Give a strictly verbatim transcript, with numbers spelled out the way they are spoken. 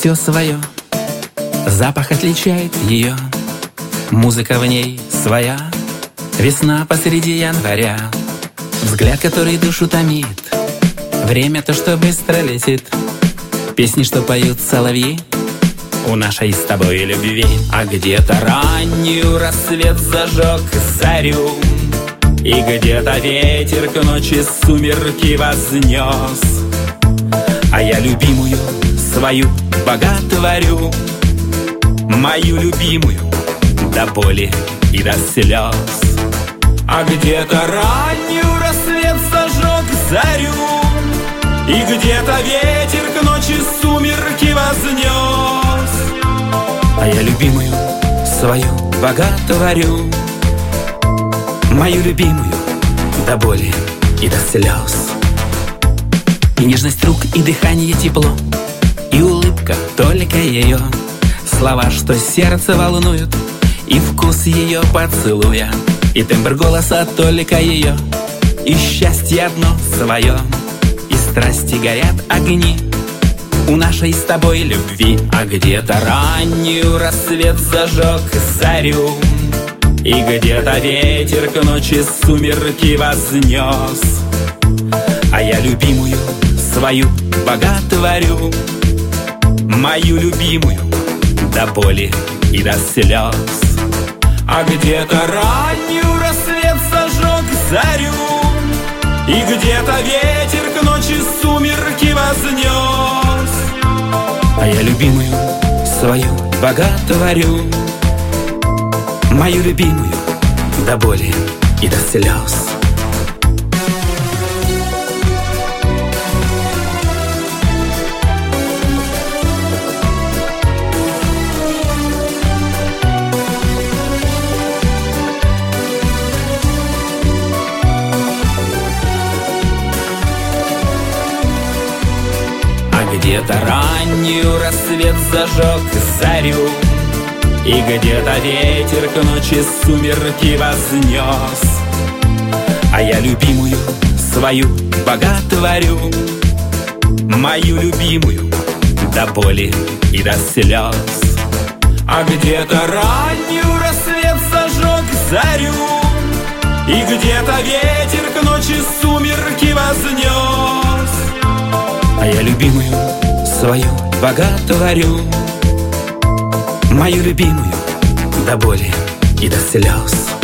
все свое. Запах отличает ее, музыка в ней своя. Весна посреди января, взгляд, который душу томит. Время то, что быстро летит, песни, что поют соловьи у нашей с тобой любви. А где-то раннюю рассвет зажег зарю, и где-то ветер к ночи сумерки вознес. А я любимую свою боготворю, мою любимую до боли и до слез. А где-то раннюю рассвет зажег зарю, и где-то ветер к ночи сумерки вознес. А я любимую свою боготворю, мою любимую до боли и до слез. И нежность рук, и дыхание тепло, и улыбка только ее, слова, что сердце волнуют, и вкус ее поцелуя, и тембр голоса только ее, и счастье одно свое, и страсти горят огни у нашей с тобой любви. А где-то раннюю рассвет зажег зарю, и где-то ветер к ночи сумерки вознес. А я любимую свою боготворю, мою любимую до боли и до слез. А где-то раннюю рассвет зажег зарю, и где-то ветер к ночи сумерки вознес. А я любимую свою боготворю, мою любимую до боли и до слез. Где-то раннюю рассвет зажег зарю, и где-то ветер к ночи сумерки вознес. А я любимую свою боготворю, мою любимую до боли и до слез. А где-то раннюю рассвет зажег зарю, и где-то ветер к ночи сумерки вознес. А я любимую свою боготворю, мою любимую до боли и до слез.